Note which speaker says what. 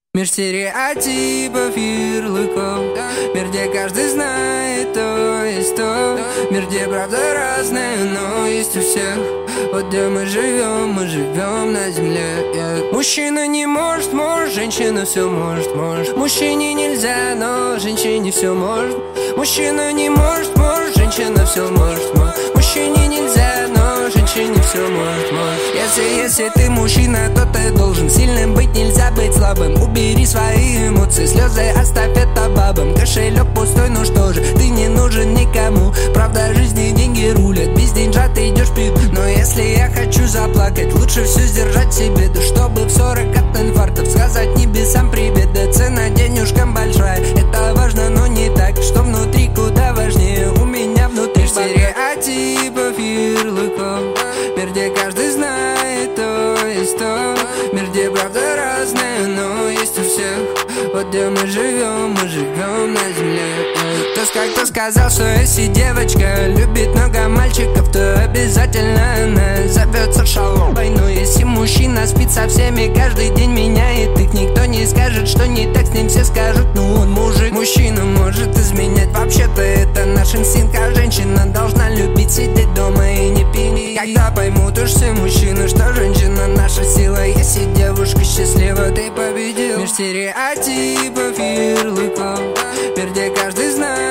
Speaker 1: Мир стереотипов, ярлыков. Мир, где каждый знает то есть то. Мир, где правда разная, но есть у всех. Вот где мы живем на земле, yeah. Мужчина не может, женщина все может. Мужчине нельзя, но женщине все может. Мужчина не может, женщина все может. Мужчине нельзя, но женщине все может. Если ты мужчина, то ты должен сильным быть, нельзя быть слабым. Убери свои эмоции, слезы оставь это бабам. Кошелек пустой, ну что же, ты не нужен никому. Правда, жизни деньги рулят, без деньжа ты идешь пить. Но если я хочу заплакать, лучше все сдержать себе. Да чтобы в 40 от инфарктов сказать небесам привет. Да цена денежкам большая, это важно, но не так. Что внутри куда важнее, у меня внутри стереотипов, ярлыков. Мир, где каждый знает то есть то. Мир, где правда разная, но есть у всех. Вот где мы живем на земле. Кто сказал, что если девочка любит много мальчиков, то обязательно она зовется шалопой. Но если мужчина спит со всеми, каждый день меняет их, никто не скажет, что не так с ним, все скажут, ну он мужик. Мужчина может изменять, вообще-то это наш инстинкт. А женщина должна любить сидеть дома и не пить. Когда поймут уж все мужчины, что женщина наша сила. Если девушка счастлива, ты победил. Мир стереотипов, ярлыков. Мир, где каждый знает